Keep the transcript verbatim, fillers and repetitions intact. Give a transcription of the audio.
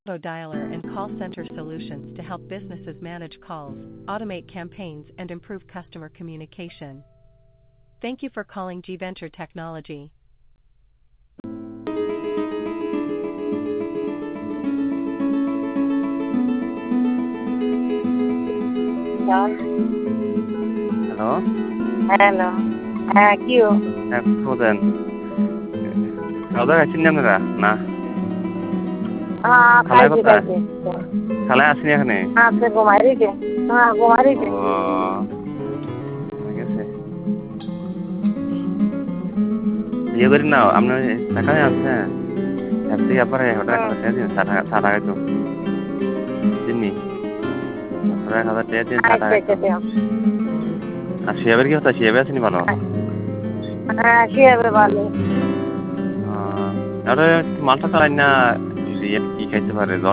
Auto dialer and call center solutions to help businesses manage calls, automate campaigns, and improve customer communication. Thank you for calling G-Venture Technology. Hello, hello. হ্যাঁ, কি ও? হ্যাঁ বলেন। খাওয়া দাওয়া খাইছেন নি আপনারা? না। হ্যাঁ, খালায় খাইছি কোথায়? খাইছি। খালায় আসেনি এখানে? আছে ঘুমাই রইছে। হ্যাঁ, ঘুমাই ও রইছে। ঠিক আছে। ইয়ে করি না, আপনার টাকা আছে? এর থেকে আপনার হোটেল এক হুম। হাজার টাকা দিন, চা টাকা চা টাকা তো দিননি। হোটেল এক হাজার টাকা দিন, চা আচ্ছা টাকা তো। আচ্ছা দিও। আর শিয়াবের কি হতো? শিয়াবে আসেনি ভালো? হ্যাঁ, কি হবে ভালো? আহ, আরে মালটা চালাই না, দিয়ে কি খাইতে পারে?